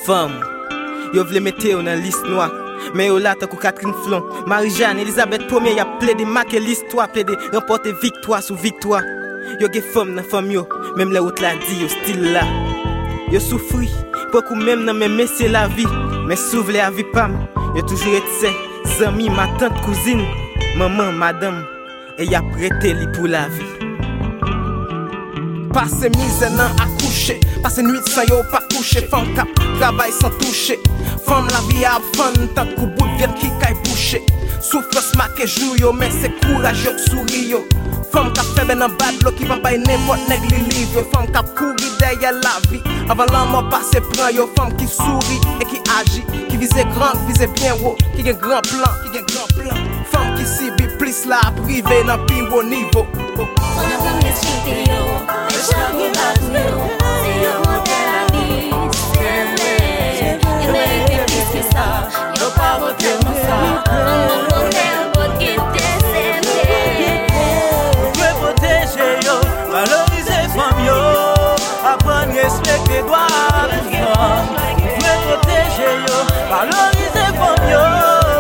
femme. Yo vle mette yo dans liste noire. Mais yo là tant que Catherine Flon, Marie-Jeanne, Elisabeth Ier, y a plaidé marquer l'histoire, plaidé remporter victoire sous victoire. Yo ge femme dans femme yo, même les autres la dit yo style là. Yo souffri, beaucoup même dans mes messieurs la vie, mais s'ouvre la vie pam. Yo toujours été amis, ma tante, cousine, maman, madame, et y a prêté li pour la vie. Passe misère nan accoucher, passe nuit sans yo pas coucher, femme cap travail sans toucher. Femme la vie a fun, tant que bout vient qui kay boucher. Souffrance marqué jour yo, mais c'est courageux souris yo. Femme qui fait ben en bad bloc qui va pas n'importe nèg li livre. Femme qui courir derrière la vie, avant la mort passer prend yo. Femme qui sourit et qui agit, qui vise grand, qui vise bien haut, qui a grand plan, qui a grand plan. Femme qui subit plus la privé dans plus haut niveau. Respecter droit des femmes, me protéger yo, valoriser femme yo.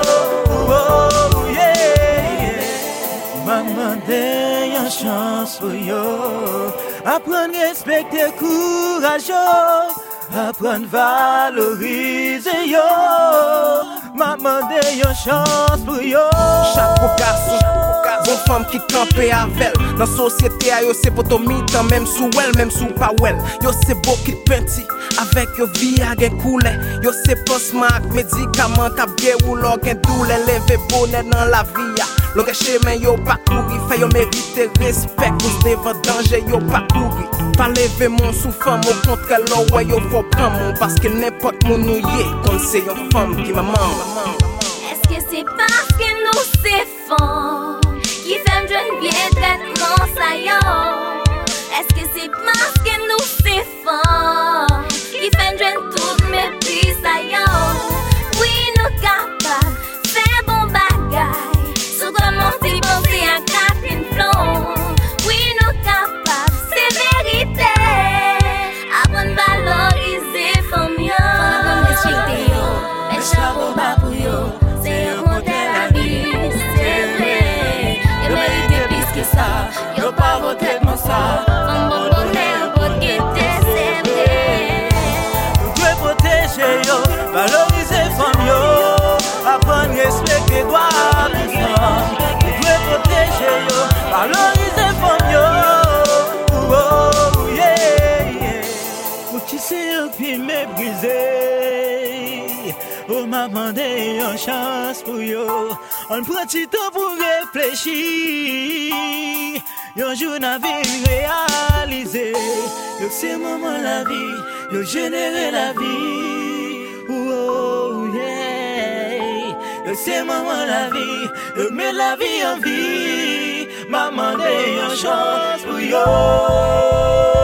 Oh yeah, maman donne une chance pour yo, apprendre respecter courage yo, apprendre valoriser yo. Maman donne une chance pour yo. Chaque garçon, bon femme qui campe avec elle. Dans société yo c'est potomi tant même sous elle, même sous pas elle. Yo c'est beau qui penti avec yo vie a gen coulé. Yo c'est pansement ak médicament t'a bien ou l'on gen douleur lever bonheur dans la vie. L'on chemin yo pas courir, fait yo mérite respect cause devant danger yo pas courir. Pas lever mon sous femme au contraire là ouais yo faut prendre parce que n'importe mon nous yé comme c'est une femme qui maman. Est-ce que c'est parce que nous c'est fort qui fait me jeune bien traitement saillant? Est-ce que c'est parce que nous c'est fort qui fait me jeune toutes mes petits saillants? Oui, nous capables faire bon bagaille. Sous comment t'y penser à Catherine Flon? Oui, nous capables, c'est vérité. Apprendre valoriser femme yo. Faut respecter yo, mais chapeau bas pour yo. C'est un modèle à vie, c'est vrai. Yo mérite plus que ça, yo pas voter mon ça. Femme bon bonheur, bon guetter, c'est vrai. Nous devons protéger yo, valoriser femme yo, apprendre respecter droit des femmes. Nous devons protéger yo, valoriser femme yo. Oh yeah, pour qui c'est un pied méprisé. Oh maman donne une chance pour yo. On prend du temps pour réfléchir. Un jour la vie réalisée. Yo c'est maman la vie, yo générer la vie. Oh yeah. Yo c'est maman la vie, yo met la vie en vie. Maman donne une chance pour yo.